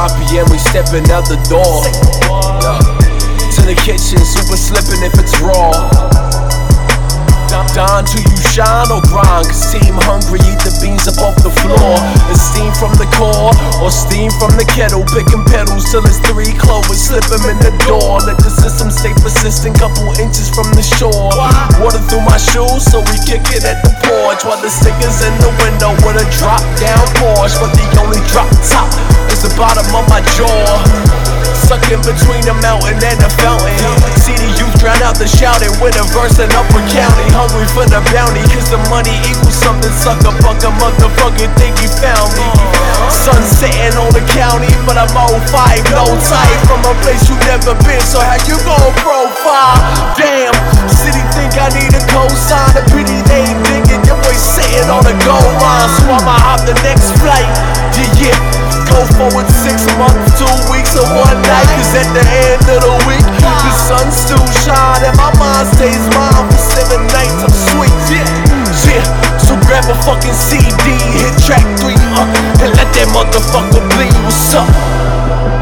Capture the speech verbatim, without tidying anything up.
five P M we stepping out the door. Yeah. To the kitchen, super slipping if it's raw. Down till you shine or grind, cause team hungry, eat the beans up off the floor. It's steam from the core, or steam from the kettle. Picking pedals till it's three clovers, slip them in the door. Let the system stay persistent, couple inches from the shore. Water through my shoes, so we kick it at the porch. While the stickers in the window with a drop down Porsche. But the only drop top is the bottom of my jaw. Stuck in between the mountain and the fountain. See the youth drown out the shouting with a verse in Upper County. Hungry for the bounty, cause the money equals something. Sucker fuck a motherfucker think he found me. Sun sitting on the county, but I'm oh five, no type. From a place you never been, so how you gon' profile? Damn, city think I need a cosign. A pity they ain't digging, your boy sitting on a gold line. So I'ma hop the next flight, yeah, yeah. Go forward six months, two weeks, or one night. Cause at the end of the week, the sun still shine and my mind stays mine for seven nights. I'm sweet, yeah, yeah. So grab a fucking C D, hit track three, uh, and let that motherfucker bleed. What's up?